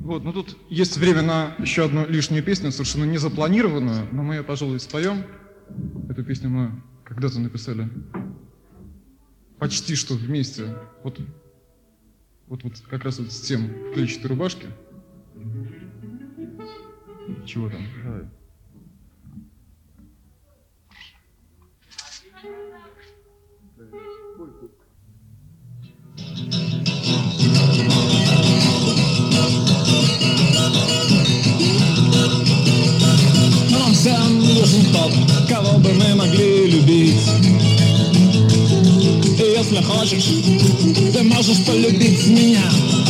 Вот, ну тут есть время на еще одну лишнюю песню, совершенно не запланированную, но мы ее, пожалуй, споем. Эту песню мы когда-то написали почти что вместе. Вот как раз вот с тем в клетчатой рубашке. Чего там? Давай. Нам всем нужен тот, кого бы мы могли любить. И если хочешь, ты можешь полюбить меня.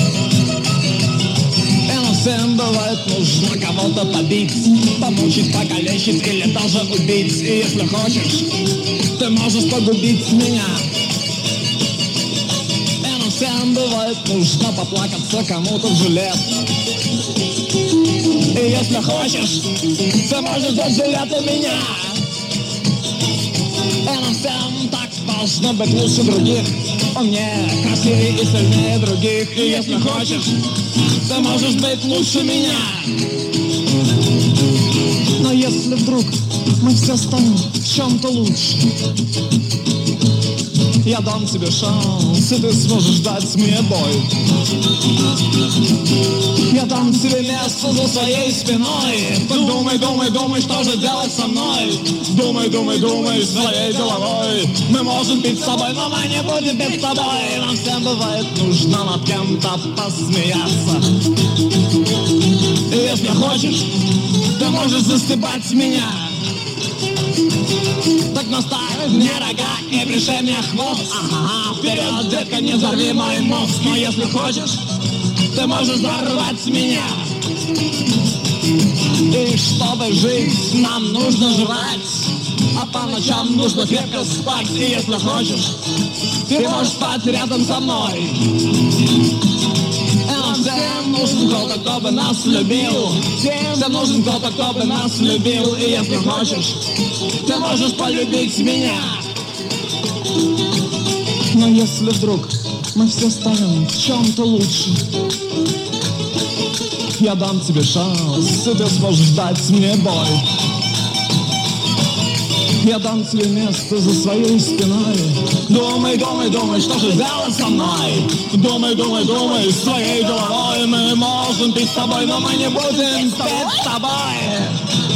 И нам всем бывает нужно кого-то побить, помучить, покалечить или даже убить. И если хочешь, ты можешь погубить меня. И нам всем бывает нужно поплакаться кому-то в жилет. И если хочешь, ты можешь дать жилет у меня. И нам всем так должно быть лучше других, умнее, красивее и сильнее других. И если хочешь, ты можешь быть лучше меня. Но если вдруг мы все станем в чем-то лучше, я дам тебе шанс, и ты сможешь дать мне бой. Я дам тебе место за своей спиной. Думай, думай, думай, что же делать со мной. Думай, думай, думай своей головой. Мы можем пить с тобой, но мы не будем пить с тобой. Нам всем бывает нужно над кем-то посмеяться. И если хочешь, ты можешь застебать меня. Так наставь мне рога и пришей мне хвост. Ага, вперед, детка, не взорви мой мозг. Но если хочешь, ты можешь взорвать меня. И чтобы жить, нам нужно жрать, а по ночам нужно крепко спать. И если хочешь, ты можешь спать рядом со мной. Всем нужен кто-то, кто бы нас любил. Всем нужен кто-то, кто бы нас любил. И если хочешь, ты можешь полюбить меня. Но если вдруг мы все станем в чем-то лучше, я дам тебе шанс, и ты сможешь дать мне бой. Я дам тебе место за своей спиной. Думай, думай, думай, что же делать со мной. Думай, думай, думай своей головой. Мы можем пить с тобой, но мы не будем пить с тобой.